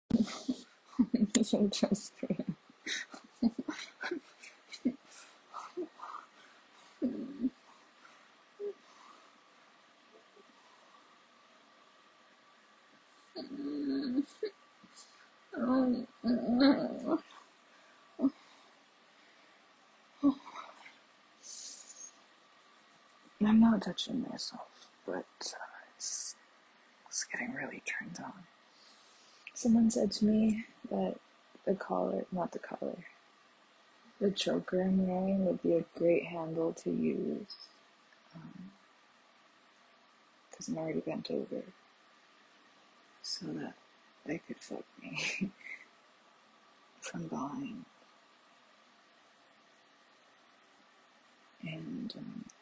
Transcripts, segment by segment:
So just kidding. I'm not touching myself, but it's getting really turned on. Someone said to me that not the collar, the choker I'm wearing would be a great handle to use because I'm already bent over, so that they could fuck me from behind. And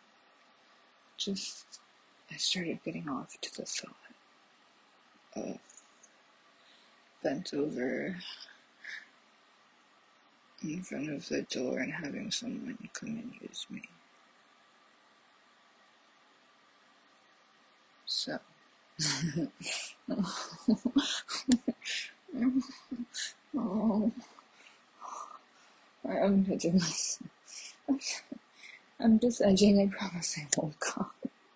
just, I started getting off to the thought of bent over in front of the door and having someone come and use me. So, oh, I'm touching myself. I'm just edging, I promise I won't come.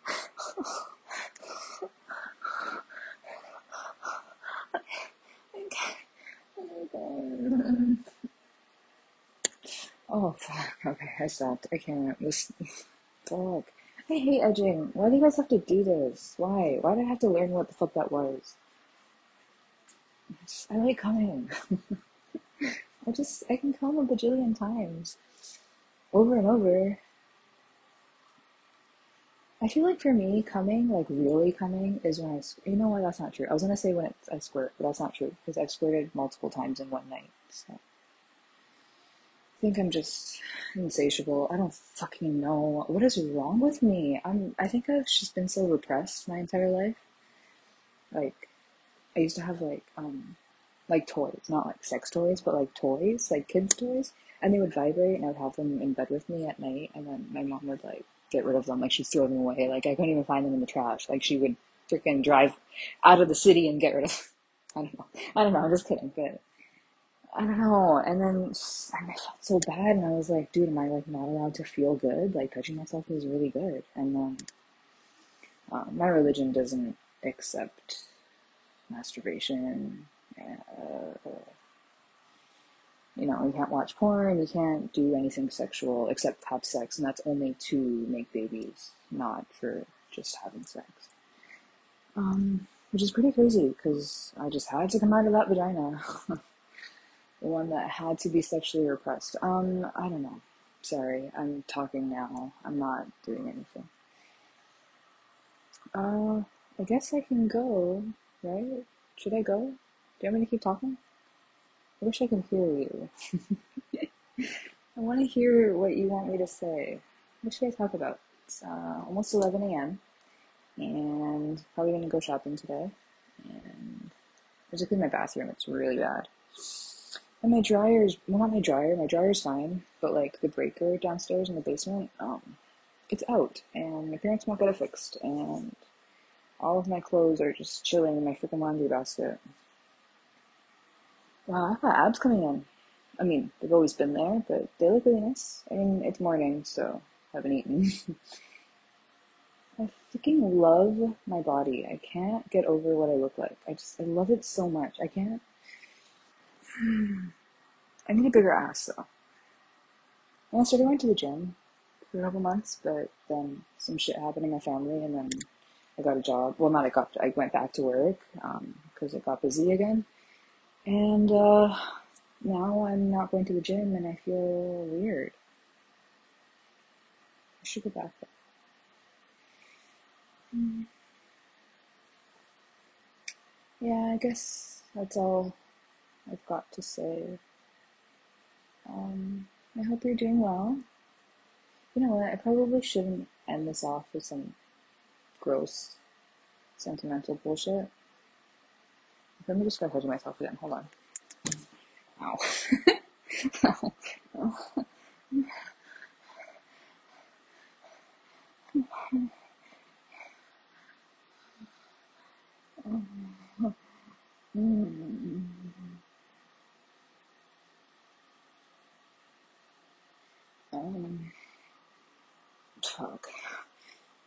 Oh, fuck. Okay, I stopped. I can't listen. Fuck. I hate edging. Why do you guys have to do this? Why? Why did I have to learn what the fuck that was? I like coming. I can come a bajillion times. Over and over. I feel like for me, coming, like really coming, is when you know what, that's not true. I was gonna say when I squirt, but that's not true, because I've squirted multiple times in one night, so. I think I'm just insatiable. I don't fucking know. What is wrong with me? I think I've just been so repressed my entire life. Like, I used to have like toys, not like sex toys, but like toys, like kids' toys, and they would vibrate, and I would have them in bed with me at night, and then my mom would like get rid of them, like she'd throw them away, like I couldn't even find them in the trash, like she would freaking drive out of the city and get rid of them. I don't know, I'm just kidding, but I don't know, and then I felt so bad, and I was like, dude, am I like not allowed to feel good? Like touching myself is really good, and then my religion doesn't accept masturbation. You know, you can't watch porn, you can't do anything sexual except have sex, and that's only to make babies, not for just having sex. Which is pretty crazy, because I just had to come out of that vagina. The one that had to be sexually repressed. I don't know. Sorry, I'm talking now. I'm not doing anything. I guess I can go, right? Should I go? Do you want me to keep talking? I wish I could hear you. I want to hear what you want me to say. What should I talk about? It's almost 11 a.m. and probably going to go shopping today. And I just cleaned my bathroom. It's really bad. And my dryer's, well, not my dryer's fine, but like the breaker downstairs in the basement, it's out. And my parents won't get it fixed. And all of my clothes are just chilling in my freaking laundry basket. Wow, I've got abs coming in. I mean, they've always been there, but they look really nice. I mean, it's morning, so I haven't eaten. I freaking love my body. I can't get over what I look like. I love it so much. I can't. I need a bigger ass, though. And I started going to the gym for a couple months, but then some shit happened in my family, and then I got a job. Well, not I went back to work, because it got busy again. And, now I'm not going to the gym, and I feel weird. I should go back there. Yeah, I guess that's all I've got to say. I hope you're doing well. You know what? I probably shouldn't end this off with some gross, sentimental bullshit. Let me just start touching myself again. Hold on. Ow. Ow.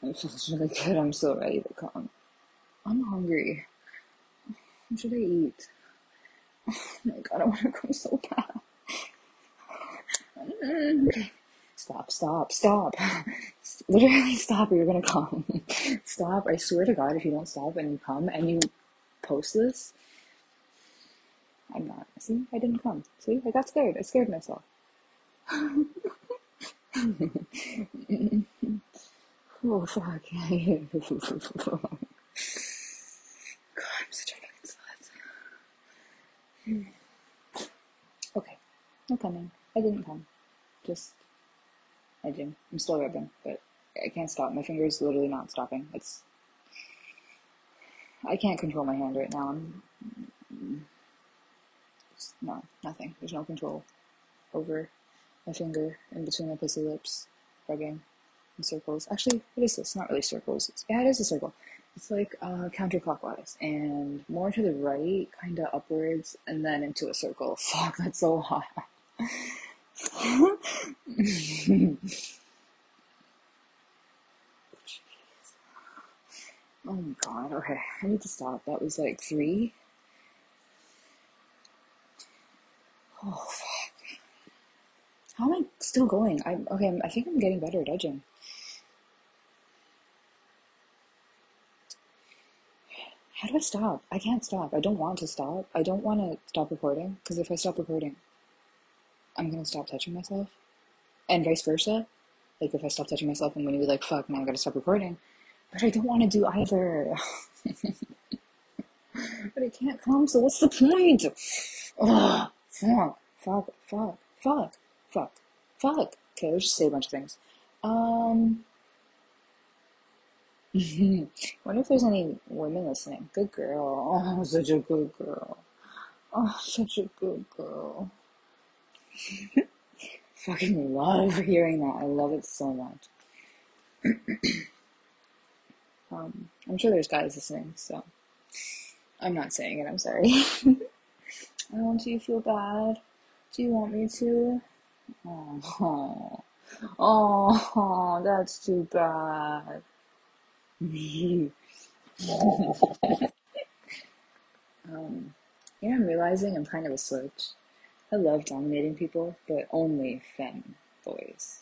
It feels really good. I'm so ready to come. I'm hungry. What should I eat? Oh my god, I want to come so bad. Okay. Stop, stop, stop. Literally stop or you're gonna come. Stop. I swear to God, if you don't stop and you come and you post this, I'm not. See, I didn't come. See, I got scared. I scared myself. Oh, fuck. God, I'm such a fucking slut. Okay, no coming. I didn't come. Just edging. I'm still rubbing, but I can't stop. My finger's literally not stopping. I can't control my hand right now. No, nothing. There's no control over my finger in between my pussy lips, rubbing in circles. Actually, what is this? Not really circles. Yeah, it is a circle. It's like counterclockwise and more to the right, kind of upwards, and then into a circle. Fuck, that's so hot. Oh my god, okay. I need to stop. That was like 3. Oh, fuck. How am I still going? I think I'm getting better at edging. How do I stop? I can't stop. I don't want to stop. I don't want to stop recording, because if I stop recording, I'm gonna stop touching myself. And vice versa. Like, if I stop touching myself, I'm gonna be like, fuck, now I gotta stop recording. But I don't want to do either. But I can't come, so what's the point? Ugh, fuck. Okay, let's just say a bunch of things. Um, wonder if there's any women listening. Good girl. Oh, such a good girl. Oh, such a good girl. Fucking love hearing that. I love it so much. I'm sure there's guys listening, so I'm not saying it. I'm sorry. Oh, do you feel bad? Do you want me to? Oh, oh, that's too bad. I'm realizing I'm kind of a switch. I love dominating people, but only femme boys.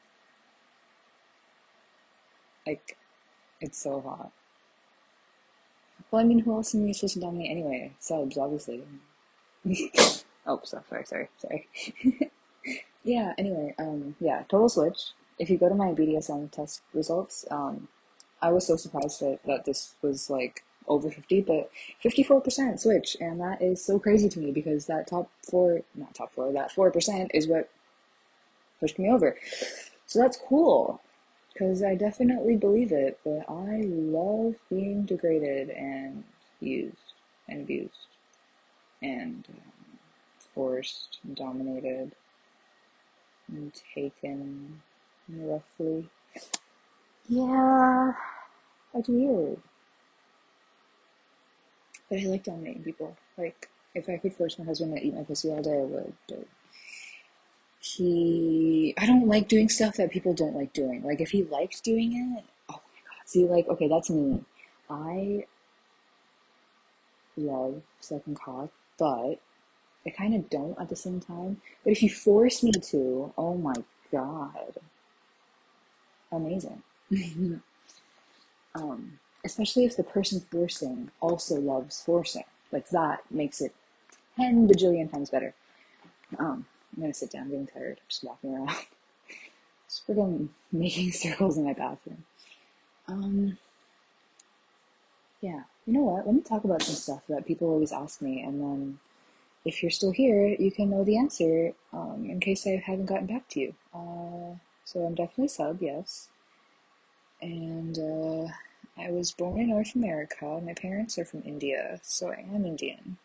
Like, it's so hot. Well, I mean, who else am you supposed to dominate anyway? Subs, obviously. Oh, sorry. Yeah, anyway, yeah, total switch. If you go to my BDSM test results, I was so surprised that this was like over 50, but 54% switch, and that is so crazy to me because that not top four, that 4% is what pushed me over. So that's cool, because I definitely believe it, but I love being degraded and used and abused and forced and dominated and taken roughly. Yeah, that's weird. But I like dominating people. Like, if I could force my husband to eat my pussy all day, I would. But I don't like doing stuff that people don't like doing. Like, if he liked doing it, oh my god. See, like, okay, that's me. I love sucking cock, but I kind of don't at the same time. But if you force me to, oh my god, amazing. Especially if the person forcing also loves forcing. Like, that makes it 10 bajillion times better. I'm gonna sit down, I'm getting tired. I'm just walking around. Just freaking making circles in my bathroom. Yeah. You know what? Let me talk about some stuff that people always ask me, and then if you're still here, you can know the answer, in case I haven't gotten back to you. So I'm definitely sub, yes. And, I was born in North America. My parents are from India, so I am Indian.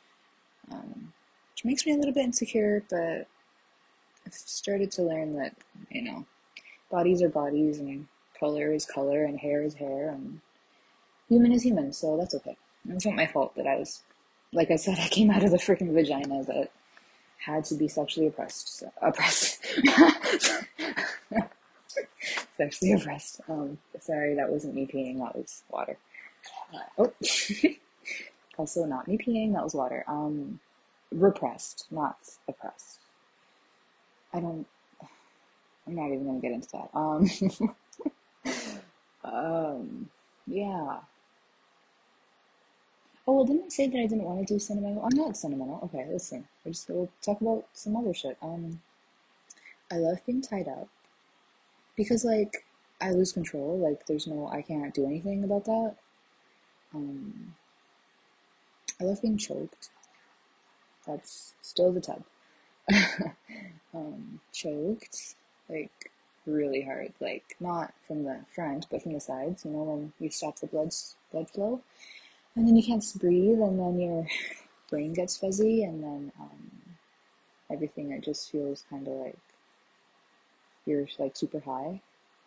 Which makes me a little bit insecure, but I've started to learn that, bodies are bodies, and color is color, and hair is hair, and human is human, so that's okay. It's not my fault that like I said, I came out of the freaking vagina that had to be sexually oppressed. So, oppressed. Sexually oppressed. Sorry, that wasn't me peeing, that was water. Oh, also not me peeing, that was water. Repressed, not oppressed. I don't, I'm not even gonna get into that. Um, yeah. Oh, well, didn't I say that I didn't want to do sentimental? I'm not sentimental. Okay, listen. We'll talk about some other shit. I love being tied up because, like, I lose control. Like, I can't do anything about that. Um, I love being choked. That's still the tub. Choked, like, really hard. Like, not from the front, but from the sides, when you stop the blood flow. And then you can't breathe, and then your brain gets fuzzy, and then, everything, it just feels kind of like you're, like, super high.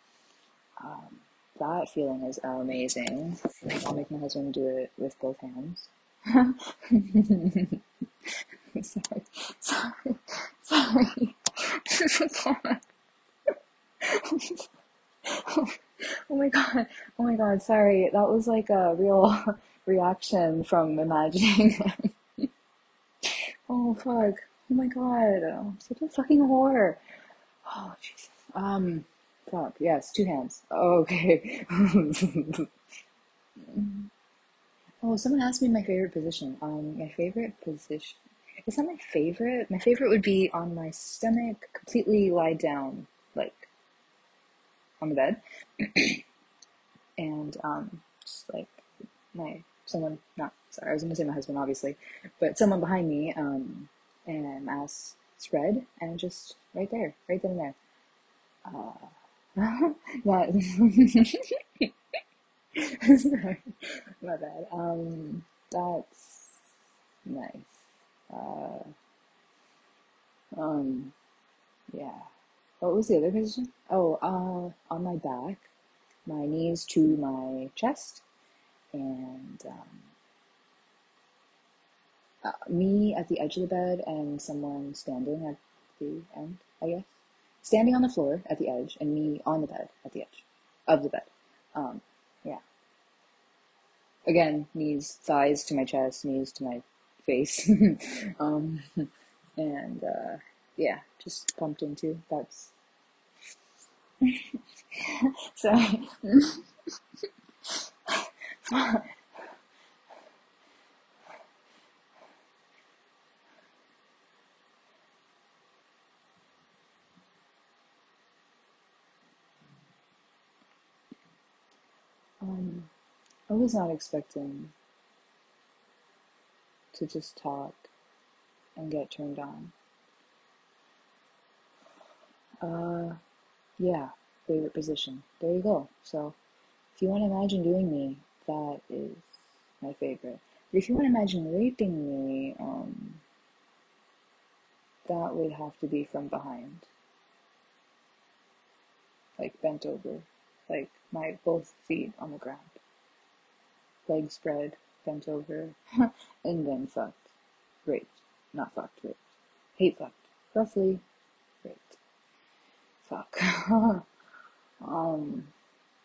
That feeling is amazing. I'll make my husband do it with both hands. Sorry, sorry, sorry. Oh my god, oh my god, sorry. That was like a real reaction from imagining. Oh fuck. Oh my god. I'm such a fucking whore. Oh Jesus. Fuck. Yes, two hands. Okay. Oh, someone asked me my favorite position. My favorite position. It's not my favorite. My favorite would be on my stomach, completely lie down, like on the bed, and just like someone. Not sorry, I was gonna say my husband, obviously, but someone behind me, and ass spread, and just right then and there. Not, sorry, my bad. That's nice. Uh, um, yeah. What was the other position? Oh, on my back, my knees to my chest, and me at the edge of the bed, and someone standing at the end, I guess. Standing on the floor at the edge, and me on the bed at the edge of the bed. Um, yeah. Again, knees, thighs to my chest, knees to my face. um, and yeah, just pumped into. That's sorry. I was not expecting to just talk and get turned on. Uh, yeah, favorite position. There you go. So, if you want to imagine doing me, that is my favorite. But if you want to imagine raping me, that would have to be from behind, like bent over, like my both feet on the ground, legs spread, bent over, and then fucked, raped, not fucked, raped, hate fucked, roughly raped, fuck. um,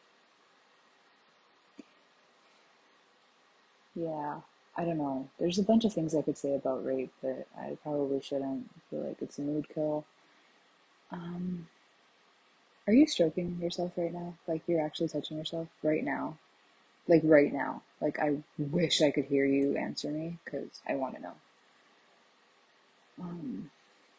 yeah, I don't know. There's a bunch of things I could say about rape, but I probably shouldn't. I feel like it's a mood kill. Um, are you stroking yourself right now? Like you're actually touching yourself right now? Like right now? Like I wish I could hear you answer me because I want to know. Um,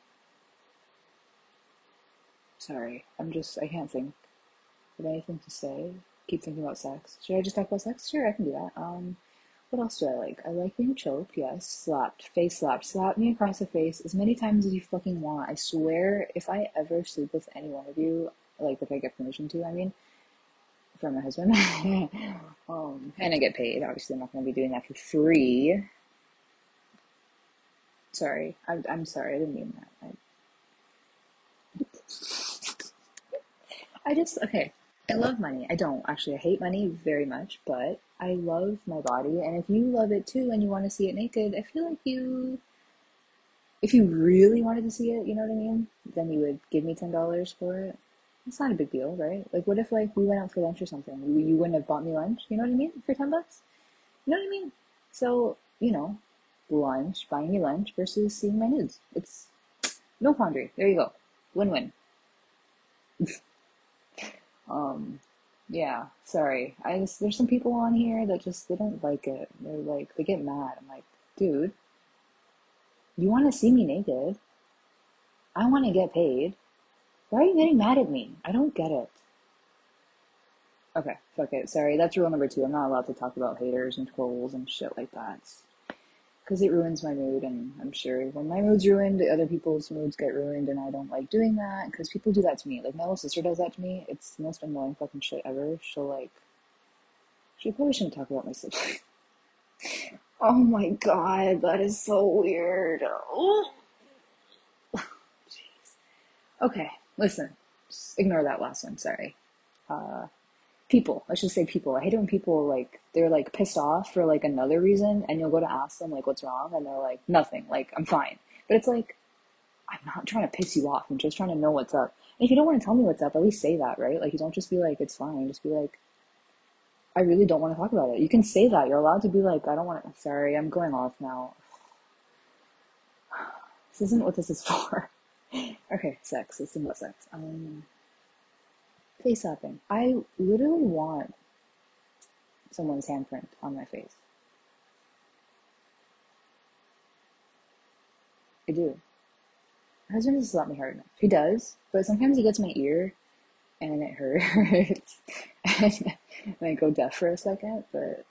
sorry, I can't think of anything to say. Keep thinking about sex. Should I just talk about sex? Sure, I can do that. What else do I like? I like being choked, yes. Slapped, face slapped. Slap me across the face as many times as you fucking want. I swear, if I ever sleep with any one of you, like if I get permission to, I mean, from my husband, and I get paid. Obviously, I'm not going to be doing that for free. Sorry, I'm sorry. I didn't mean that. I just okay. I love money. I don't actually. I hate money very much, but I love my body, and if you love it too, and you want to see it naked, I feel like if you really wanted to see it, you know what I mean, then you would give me $10 for it. It's not a big deal, right? Like, what if like we went out for lunch or something? You wouldn't have bought me lunch. You know what I mean? For $10. You know what I mean? So lunch, buying me lunch versus seeing my nudes. It's no quandary. There you go. Win-win. Um, yeah. Sorry. There's some people on here that just they don't like it. They're like they get mad. I'm like, dude, you want to see me naked? I want to get paid. Why are you getting mad at me? I don't get it. Okay, fuck it. Sorry, that's rule number two. I'm not allowed to talk about haters and trolls and shit like that. Because it ruins my mood, and I'm sure when my mood's ruined, other people's moods get ruined, and I don't like doing that because people do that to me. Like, my little sister does that to me. It's the most annoying fucking shit ever. She probably shouldn't talk about my sister. Oh my god, that is so weird. Oh, jeez. Okay, listen. Just ignore that last one, sorry. Uh, People. Let's just say people. I hate it when people like they're like pissed off for like another reason, and you'll go to ask them like what's wrong, and they're like nothing. Like I'm fine. But it's like I'm not trying to piss you off. I'm just trying to know what's up. And if you don't want to tell me what's up, at least say that, right? Like you don't just be like it's fine. Just be like I really don't want to talk about it. You can say that. You're allowed to be like I don't want to. Sorry, I'm going off now. This isn't what this is for. Okay, sex. Let's think about sex. Face slapping. I literally want someone's handprint on my face. I do. My husband doesn't slap me hard enough. He does, but sometimes he gets my ear and it hurts. and I go deaf for a second, but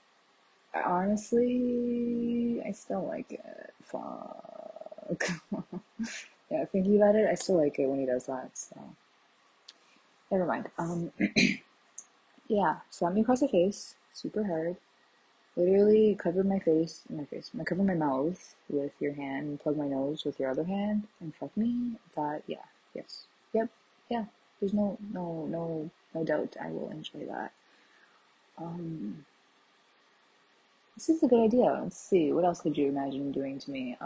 honestly, I still like it. Fuck. Yeah, thinking about it, I still like it when he does that, so never mind. Yeah, slap me across the face, super hard. Literally cover I cover my mouth with your hand and plug my nose with your other hand and fuck me. That, yeah, yes, yep, yeah. There's no doubt I will enjoy that. Um, this is a good idea. Let's see, what else could you imagine doing to me?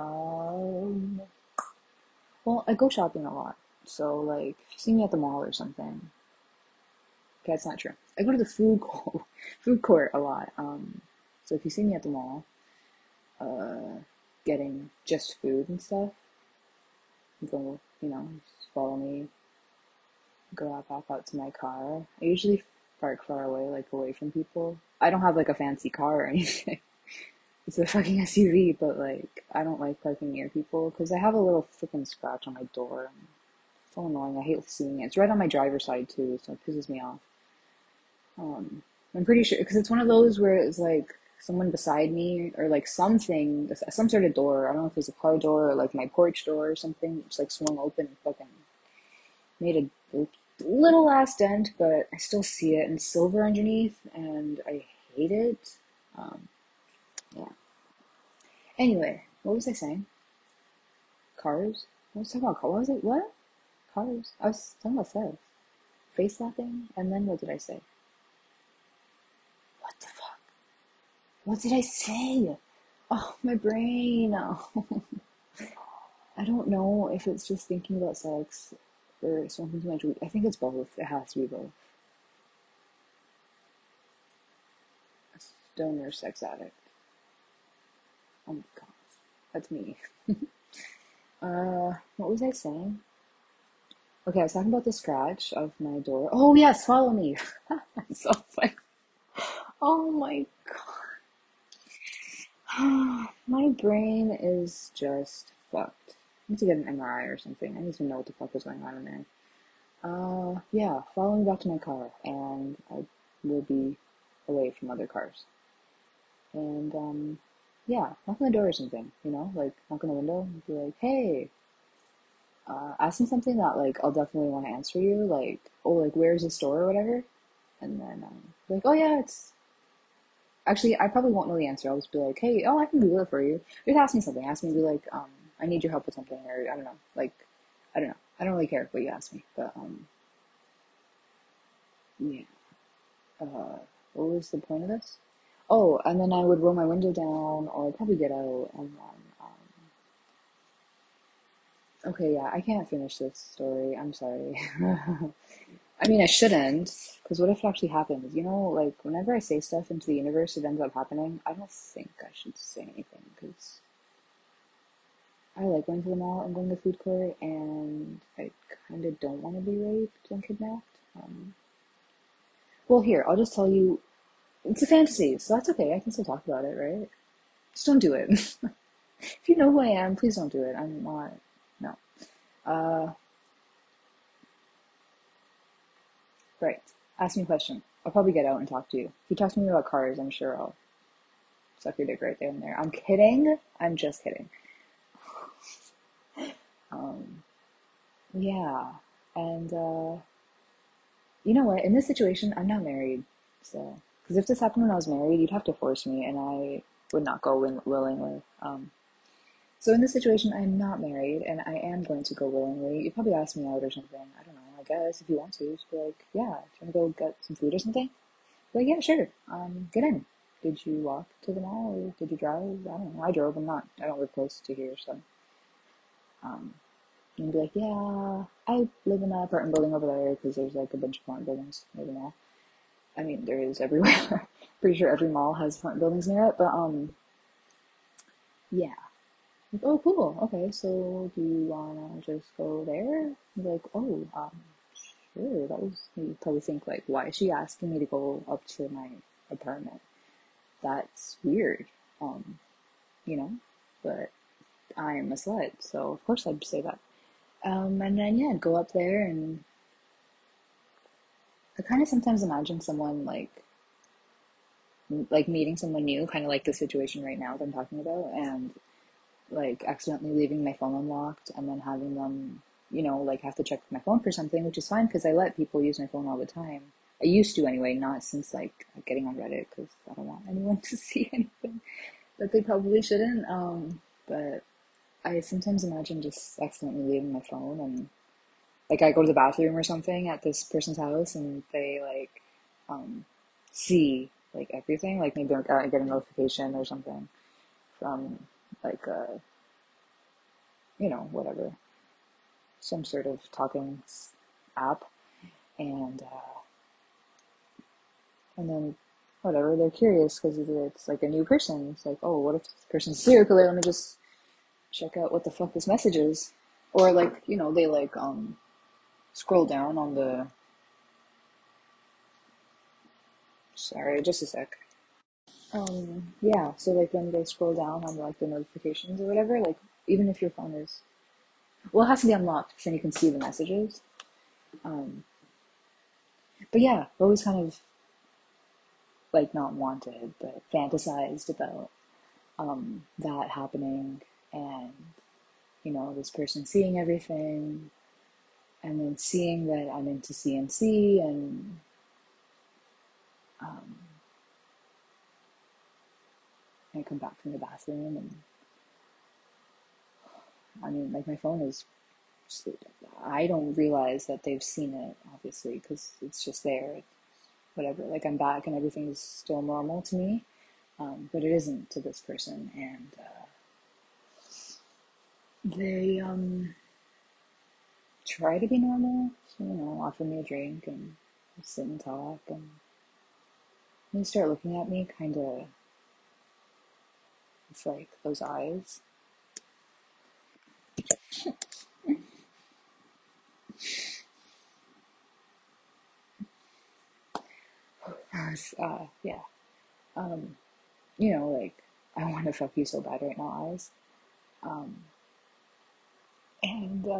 Well, I go shopping a lot, so like, if you see me at the mall or something, okay, that's not true. I go to the food court a lot. So if you see me at the mall, getting just food and stuff, go, just follow me, go out back out to my car. I usually park far away, like away from people. I don't have like a fancy car or anything. It's a fucking SUV, but like I don't like parking near people because I have a little freaking scratch on my door. It's so annoying. I hate seeing it. It's right on my driver's side too, so it pisses me off. Um, I'm pretty sure because it's one of those where it's like someone beside me or like something, some sort of door. I don't know if it's a car door or like my porch door or something. Just like swung open and fucking made a little ass dent, but I still see it in silver underneath, and I hate it. Um, yeah. Anyway, what was I saying? Cars? I was talking about cars. What was it? What? Cars? I was talking about sex. Face slapping, and then what did I say? What the fuck? What did I say? Oh, my brain. Oh. I don't know if it's just thinking about sex or something too much. I think it's both. It has to be both. A stoner sex addict. Oh my god. That's me. What was I saying? Okay, I was talking about the scratch of my door. Oh yes, follow me. That's so funny. Oh my god. My brain is just fucked. I need to get an MRI or something. I need to know what the fuck is going on in there. Yeah, follow me back to my car, and I will be away from other cars. And, yeah, knock on the door or something, like, knock on the window and be like, hey, ask me something that, like, I'll definitely want to answer you, like, oh, like, where's the store or whatever? And then, be like, oh, yeah, actually, I probably won't know the answer. I'll just be like, hey, oh, I can Google it for you. Just ask me something. Ask me, be like, I need your help with something, or I don't know, like, I don't know. I don't really care what you ask me, but, yeah. What was the point of this? Oh, and then I would roll my window down, or I'd probably get out, and then, okay, yeah, I can't finish this story. I'm sorry. I mean, I shouldn't, because what if it actually happens? You know, like whenever I say stuff into the universe, it ends up happening. I don't think I should say anything because I like going to the mall and going to the food court, and I kind of don't want to be raped and kidnapped. Um, well, here, I'll just tell you, it's a fantasy, so that's okay. I can still talk about it, right? Just don't do it. If you know who I am, please don't do it. I'm not, no. Uh, right. Ask me a question. I'll probably get out and talk to you. If you talk to me about cars, I'm sure I'll suck your dick right there and there. I'm kidding. I'm just kidding. Um, yeah. And you know what? In this situation, I'm not married. So, because if this happened when I was married, you'd have to force me, and I would not go willingly. So in this situation, I'm not married, and I am going to go willingly. You probably ask me out or something. I don't know. I guess if you want to, just be like, yeah, do you want to go get some food or something? Like, yeah, sure. Get in. Did you walk to the mall or did you drive? I don't know. I drove. I'm not. I don't live close to here, so. Um, and be like, yeah, I live in that apartment building over there because there's like a bunch of apartment buildings near the mall. I mean, there is everywhere. Pretty sure every mall has apartment buildings near it, but yeah. Like, oh, cool. Okay, so do you wanna just go there? I'm like, oh, sure. That was. You probably think like, why is she asking me to go up to my apartment? That's weird. Um, you know, but I'm a slut, so of course I'd say that. And then yeah, go up there, and I kind of sometimes imagine someone like meeting someone new, kind of like the situation right now that I'm talking about, and like accidentally leaving my phone unlocked, and then having them, like have to check my phone for something, which is fine because I let people use my phone all the time. I used to anyway, not since like getting on Reddit because I don't want anyone to see anything that they probably shouldn't. But I sometimes imagine just accidentally leaving my phone, and like I go to the bathroom or something at this person's house and they like um see like everything, like maybe I get a notification or something from like whatever, some sort of talking app, and then whatever, they're curious because it's like a new person. It's like, oh, what if this person's a serial killer? Let me just check out what the fuck this message is. Or like, they like scroll down on the, sorry, just a sec. Yeah, so like when they scroll down on like the notifications or whatever, like even if your phone is, well, it has to be unlocked because then you can see the messages. Um, but yeah, always kind of like not wanted, but fantasized about that happening, and this person seeing everything, and then seeing that I'm into CNC, and um, I come back from the bathroom, and I mean, like my phone is. I don't realize that they've seen it, obviously, because it's just there. Whatever, like I'm back and everything is still normal to me, but it isn't to this person, and they try to be normal, so, offer me a drink and sit and talk, and they start looking at me kind of with like those eyes. Yeah, um, like I want to fuck you so bad right now, eyes. Um, and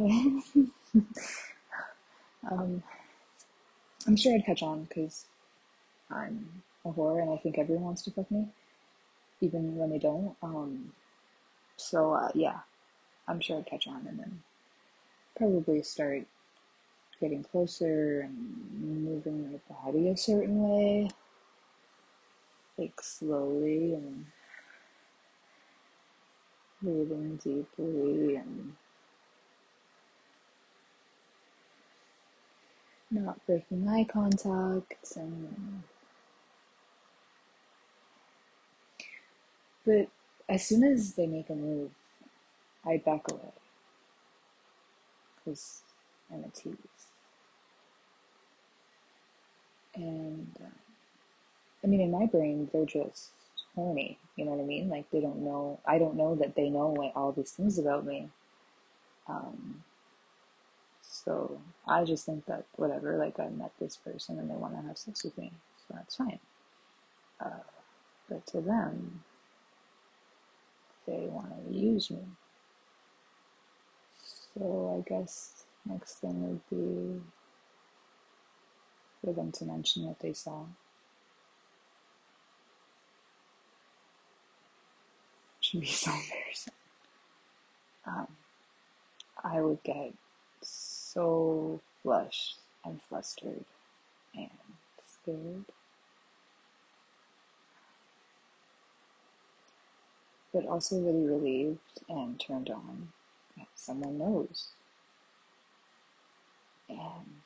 um, I'm sure I'd catch on because I'm a whore and I think everyone wants to fuck me, even when they don't. So yeah, I'm sure I'd catch on and then probably start getting closer and moving my body a certain way, like slowly, and breathing deeply and not breaking eye contact. And but as soon as they make a move, I back away because I'm a tease. And I mean, in my brain, they're just horny. You know what I mean? Like they don't know. I don't know that they know like all these things about me. Um, so I just think that whatever. Like I met this person and they want to have sex with me, so that's fine. Uh, but to them, they want to use me. So I guess next thing would be for them to mention what they saw. Should be so embarrassing. Um, I would get so flushed and flustered and scared, but also really relieved and turned on that someone knows. And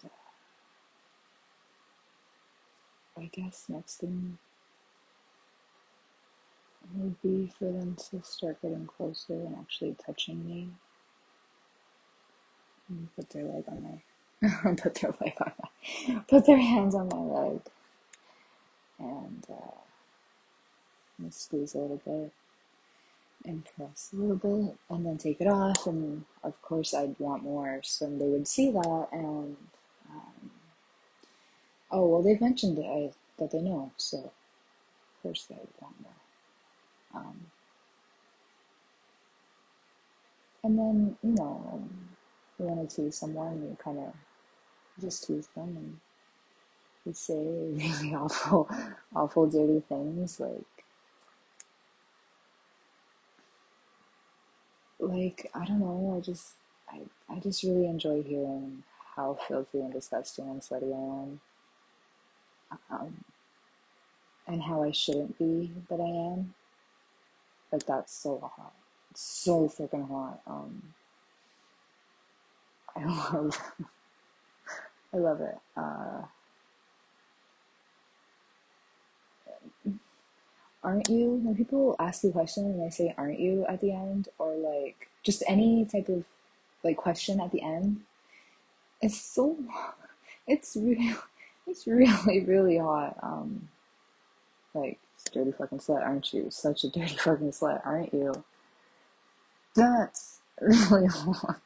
I guess next thing would be for them to start getting closer and actually touching me. And put their leg on my, put their hands on my leg and squeeze a little bit and press a little bit and then take it off. And of course, I'd want more, so they would see that. And um, oh well, they've mentioned that they know, so of course they would want more. And then you want to tease someone, you kind of just tease them and you say really awful, awful, dirty things like I don't know. I just really enjoy hearing how filthy and disgusting and sweaty I am. Um, and how I shouldn't be, but I am. Like that's so hot. It's so freaking hot. I love, I love it. Aren't you? When people ask you a question and they say "aren't you" at the end, or like just any type of like question at the end, it's so, it's really, it's really, really hot. Like dirty fucking slut, aren't you? Such a dirty fucking slut, aren't you? That's really hot.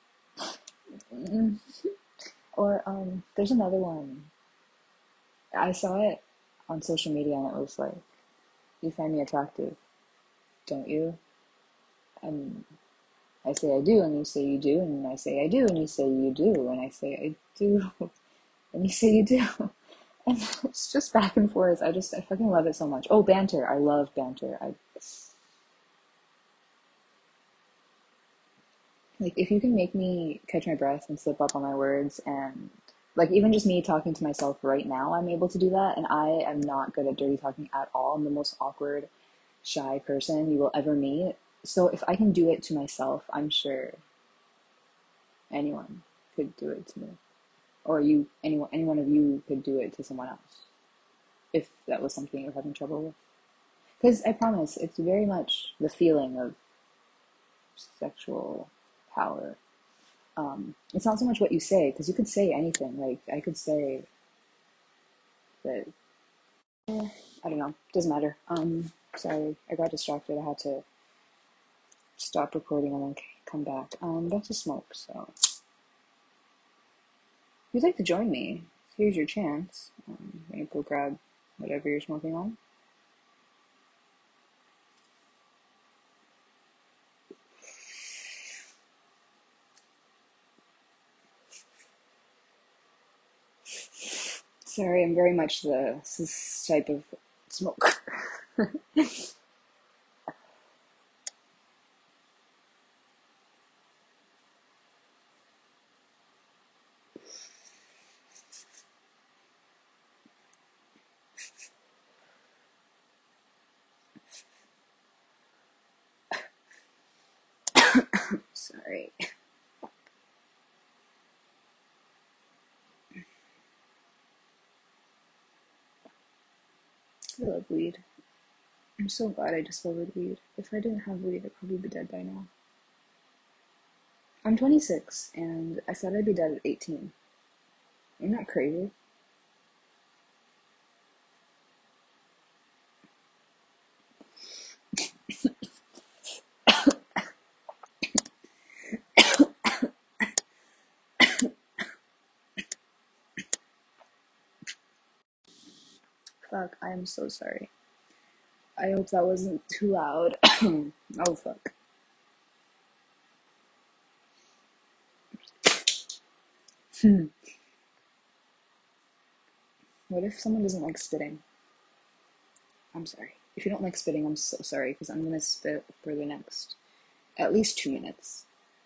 Or there's another one. I saw it on social media and it was like, "You find me attractive, don't you?" And I say I do, and you say you do, and I say I do, and you say you do, and I say I do, and you say you do. And it's just back and forth. I fucking love it so much. Oh, banter. I love banter. Like, if you can make me catch my breath and slip up on my words, and like, even just me talking to myself right now, I'm able to do that. And I am not good at dirty talking at all. I'm the most awkward, shy person you will ever meet. So if I can do it to myself, I'm sure anyone could do it to me. Or any one of you could do it to someone else if that was something you're having trouble with. Because I promise, it's very much the feeling of sexual power. It's not so much what you say, because you could say anything. Like, I could say that, I don't know, doesn't matter. Sorry, I got distracted. I had to stop recording and then come back. About to smoke, so if you'd like to join me, here's your chance. You go grab whatever you're smoking on. Sorry, I'm very much this type of smoke. Sorry. I love weed. I'm so glad I discovered weed. If I didn't have weed, I'd probably be dead by now. I'm 26, and I said I'd be dead at 18. I'm not crazy. Fuck, I am so sorry. I hope that wasn't too loud. Oh, fuck. What if someone doesn't like spitting? I'm sorry. If you don't like spitting, I'm so sorry because I'm gonna spit for the next at least 2 minutes.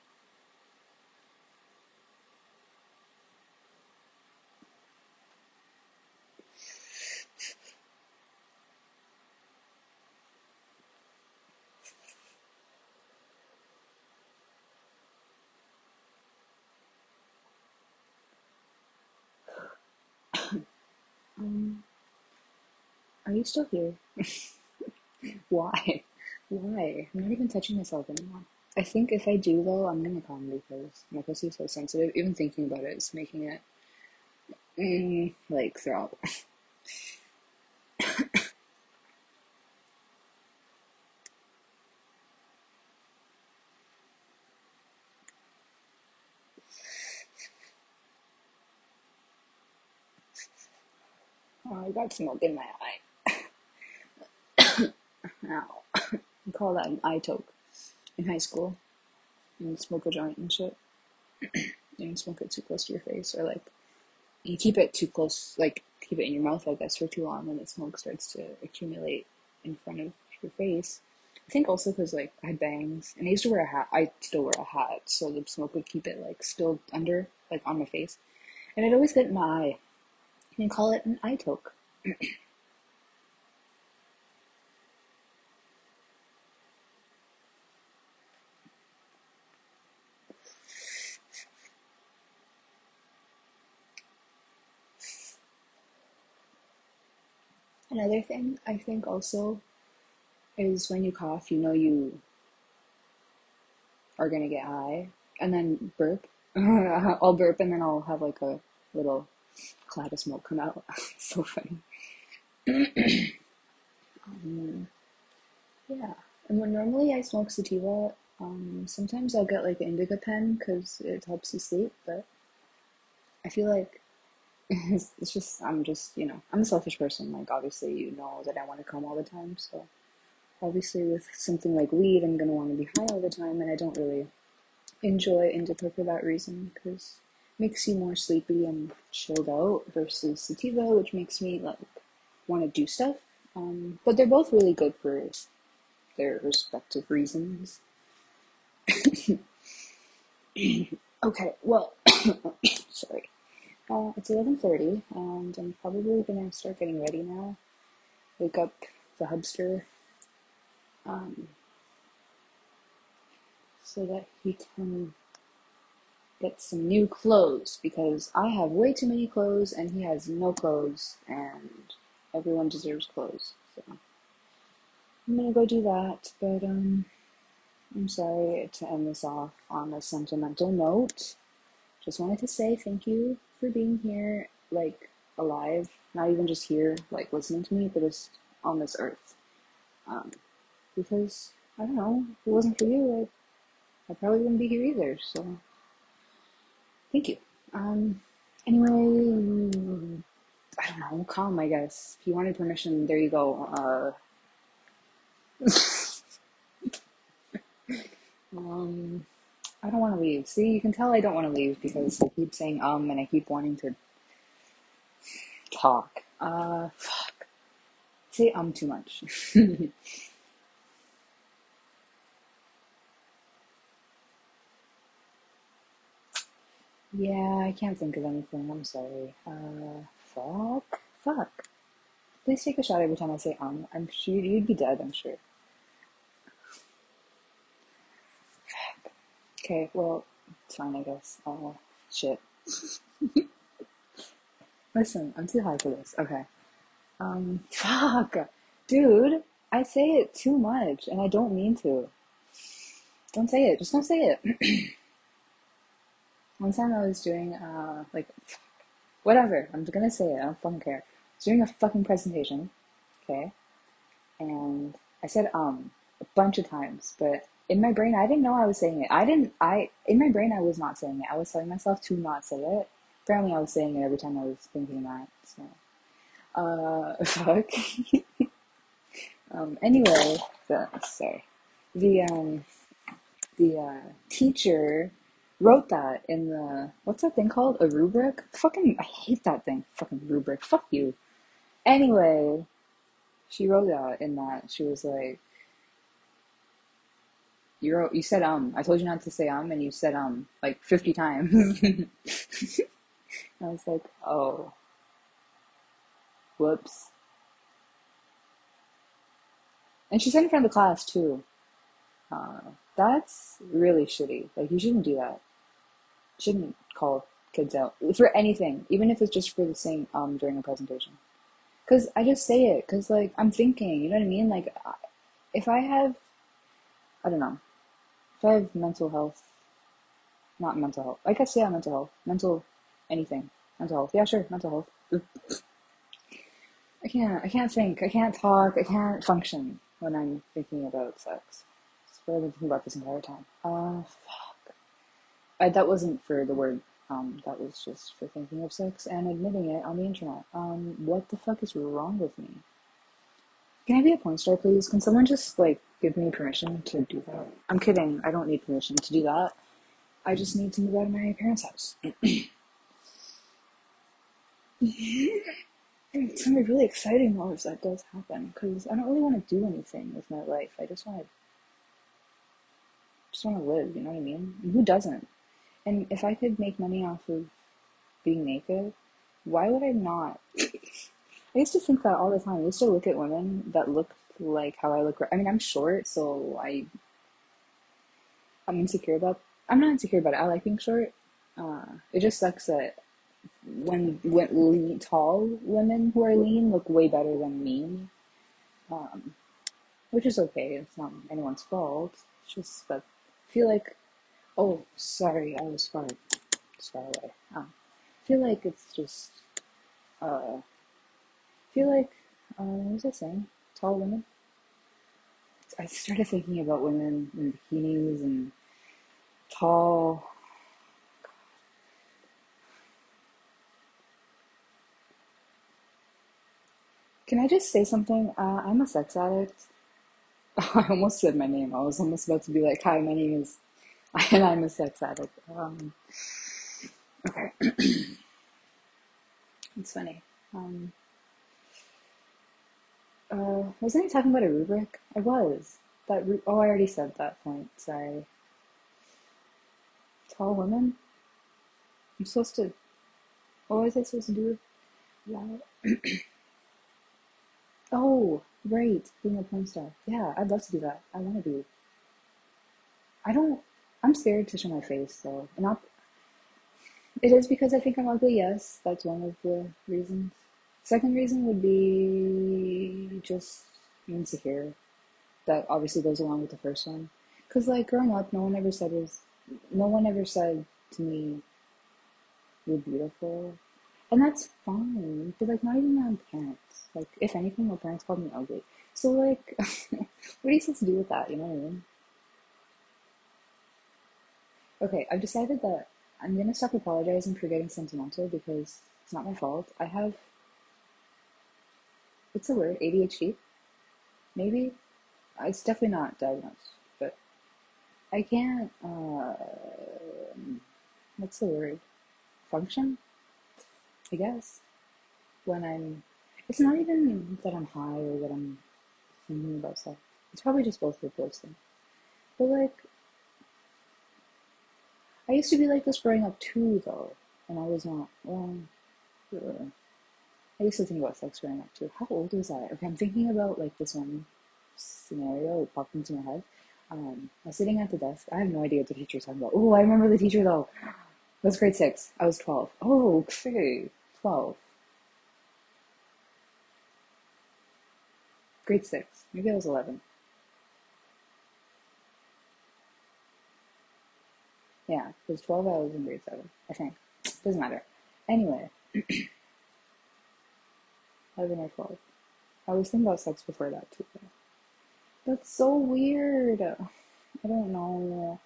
Um, are you still here? Why? Why? I'm not even touching myself anymore. I think if I do though, I'm gonna come because my pussy's so sensitive. Even thinking about it is making it like throw up. Oh, I got smoke in my eye. Ow. We call that an eye toke in high school. And you smoke a joint and shit. And you smoke it too close to your face, or like you keep it too close, like keep it in your mouth, I guess, for too long, and the smoke starts to accumulate in front of your face. I think also because like I had bangs, and I used to wear a hat. I still wear a hat, so the smoke would keep it like still under, like on my face, and I'd always get in my eye. And call it an eye toke. Another thing I think also is when you cough, you know you are gonna get high, and then burp. I'll burp and then I'll have like a little cloud of smoke come out. So funny. Um, yeah. And when normally I smoke sativa, sometimes I'll get like an indica pen because it helps you sleep, but I feel like it's just, I'm a selfish person. Like, obviously, you know that I want to come all the time, so obviously, with something like weed, I'm gonna want to be high all the time, and I don't really enjoy indica for that reason because it makes you more sleepy and chilled out versus sativa, which makes me like want to do stuff. But they're both really good for their respective reasons. Okay, well, sorry. It's 11:30, and I'm probably gonna start getting ready now. Wake up the hubster, um, so that he can get some new clothes because I have way too many clothes and he has no clothes, and everyone deserves clothes. So I'm gonna go do that. But I'm sorry to end this off on a sentimental note. Just wanted to say thank you for being here, like alive, not even just here, like listening to me, but just on this earth. Um, because I don't know, if it wasn't for you, I probably wouldn't be here either. So thank you. Um, anyway, I don't know, calm, I guess. If you wanted permission, there you go. Um, I don't want to leave. See, you can tell I don't want to leave because I keep saying and I keep wanting to talk. Fuck. Say too much. Yeah, I can't think of anything. I'm sorry. Fuck. Fuck. Please take a shot every time I say I'm sure you'd be dead, I'm sure. Okay, well, it's fine, I guess. Shit. Listen, I'm too high for this. Okay. Fuck. Dude, I say it too much and I don't mean to. Don't say it. Just don't say it. One time I was doing, whatever. I'm gonna say it. I don't fucking care. I was doing a fucking presentation, okay? And I said, a bunch of times, but in my brain, I didn't know I was saying it. In my brain, I was not saying it. I was telling myself to not say it. Apparently, I was saying it every time I was thinking that, so. Fuck. Anyway, sorry. The teacher wrote that in the, what's that thing called? A rubric? Fucking, I hate that thing. Fucking rubric. Fuck you. Anyway, she wrote that in that. She was like, you said I told you not to say and you said like 50 times. I was like, oh, whoops. And she said in front of the class too. Uh, that's really shitty. Like, you shouldn't do that. Shouldn't call kids out for anything, even if it's just for the saying during a presentation. Cause I just say it, cause like I'm thinking, you know what I mean? Like, if I have, I don't know, if I have mental health, not mental health, I guess yeah, mental health, mental anything, mental health, yeah, sure, mental health. I can't think, I can't talk, I can't function when I'm thinking about sex. That's what I've been thinking about this entire time. That wasn't for the word. That was just for thinking of sex and admitting it on the internet. What the fuck is wrong with me? Can I be a porn star, please? Can someone just like give me permission to do that? I'm kidding. I don't need permission to do that. I just need to move out of my parents' house. It's gonna be really exciting though if that does happen, because I don't really want to do anything with my life. I just want to live. You know what I mean? And who doesn't? And if I could make money off of being naked, why would I not? I used to think that all the time. I used to look at women that looked like how I look. I mean, I'm short, so I'm insecure about. I'm not insecure about it. I like being short. It just sucks that when tall women who are lean look way better than me, which is okay. It's not anyone's fault. It's just that I feel like. Oh, sorry, I was far away. I feel like it's just. I feel like. What was I saying? Tall women. I started thinking about women in bikinis and tall. Can I just say something? I'm a sex addict. I almost said my name. I was almost about to be like, "Hi, my name is," and I'm a sex addict. Okay, it's funny. Um, wasn't I talking about a rubric? I was. Oh, I already said that point. Sorry. Tall women. I'm supposed to. What was I supposed to do? Yeah. Oh, right. Being a porn star. Yeah, I'd love to do that. I want to be. I don't. I'm scared to show my face, though. Not. It is because I think I'm ugly. Yes, that's one of the reasons. Second reason would be just insecure. That obviously goes along with the first one. Cause like growing up, no one ever said to me, "You're beautiful," and that's fine. But like not even my parents. Like if anything, my parents called me ugly. So like, what are you supposed to do with that? You know what I mean? Okay, I've decided that I'm gonna stop apologizing for getting sentimental because it's not my fault. I have, what's the word? ADHD? Maybe? It's definitely not diagnosed, but I can't, what's the word? Function? I guess. When it's not even that I'm high or that I'm thinking about stuff. It's probably just both of those things. But like, I used to be like this growing up too, though. And I was not, well, I used to think about sex growing up too. How old was I? Okay, I'm thinking about like this one scenario that popped into my head. I was sitting at the desk. I have no idea what the teacher was talking about. Oh, I remember the teacher though. It was grade six. I was 12. Oh, okay. 12. Grade six. Maybe I was 11. Yeah, it was 12. I was in grade seven, I think. Doesn't matter. Anyway, 11 or 12. I was thinking about sex before that too. That's so weird. I don't know.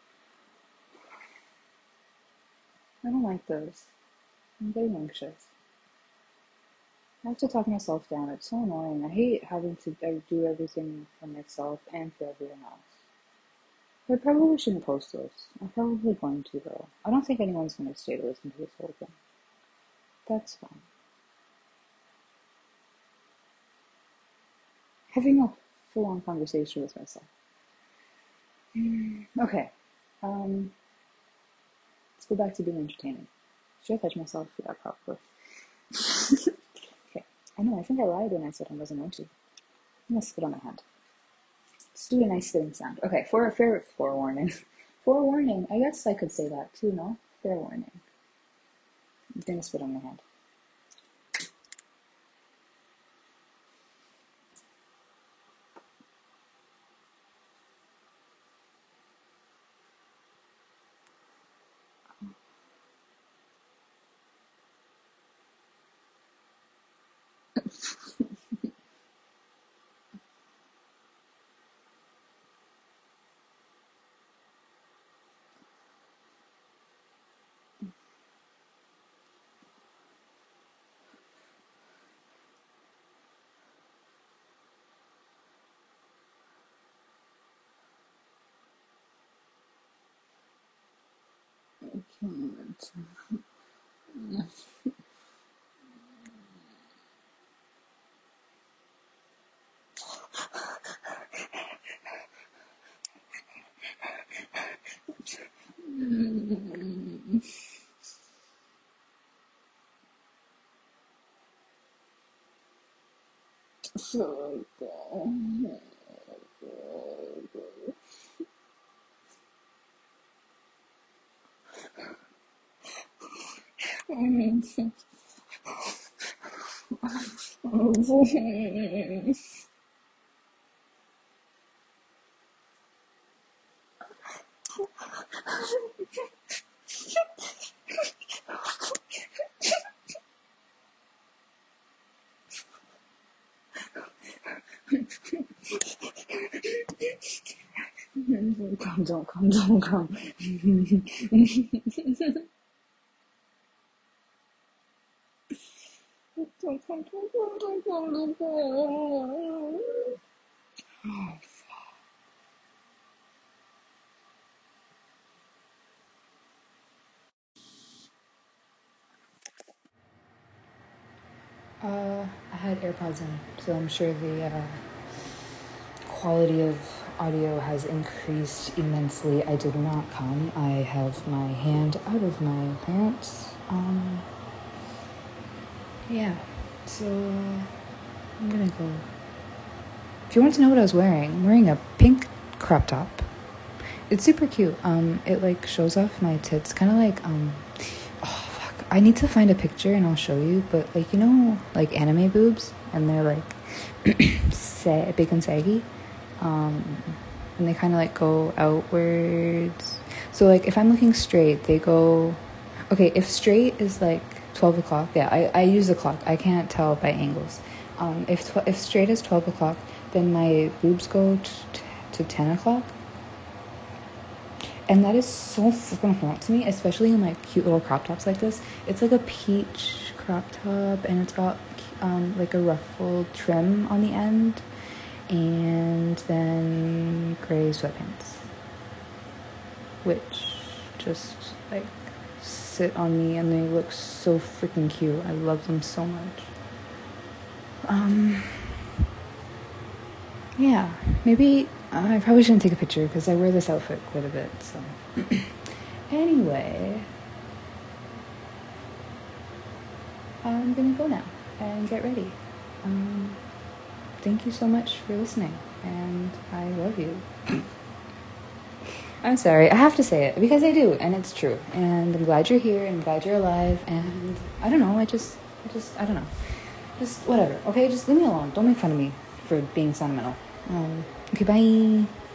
I don't like this. I'm getting anxious. I have to talk myself down. It's so annoying. I hate having to do everything for myself and for everyone else. I probably shouldn't post this. I'm probably going to, though. I don't think anyone's going to stay to listen to this whole thing. That's fine. Having a full-on conversation with myself. Okay. Um, let's go back to being entertaining. Should I touch myself? Yeah, probably. Okay. I know, I think I lied when I said I wasn't going to. I'm gonna spit on my hand. Let's do a nice spitting sound. Okay, for a fair forewarning. Forewarning. I guess I could say that too, no? Fair warning. I'm gonna spit on my hand. I can't. So good. Calm down, calm down, calm. I had AirPods in, so I'm sure the quality of audio has increased immensely. I did not come. I have my hand out of my pants. Yeah. So I'm gonna go. If you want to know what I was wearing, I'm wearing a pink crop top. It's super cute. It like shows off my tits, kind of like oh fuck. I need to find a picture and I'll show you. But like like anime boobs, and they're like big and saggy. And they kind of like go outwards. So like if I'm looking straight, they go. Okay, if straight is like 12 o'clock, yeah, I use the clock. I can't tell by angles. If straight is 12 o'clock, then my boobs go to 10 o'clock. And that is so freaking hot to me, especially in like cute little crop tops like this. It's like a peach crop top, and it's got like a ruffled trim on the end, and then gray sweatpants, which just like sit on me, and they look so freaking cute. I love them so much. Yeah, maybe I probably shouldn't take a picture because I wear this outfit quite a bit. So anyway, I'm gonna go now and get ready. Thank you so much for listening, and I love you. I'm sorry, I have to say it because I do, and it's true. And I'm glad you're here, and I'm glad you're alive. And I don't know, I don't know. Just whatever, okay? Just leave me alone. Don't make fun of me for being sentimental. Okay, bye.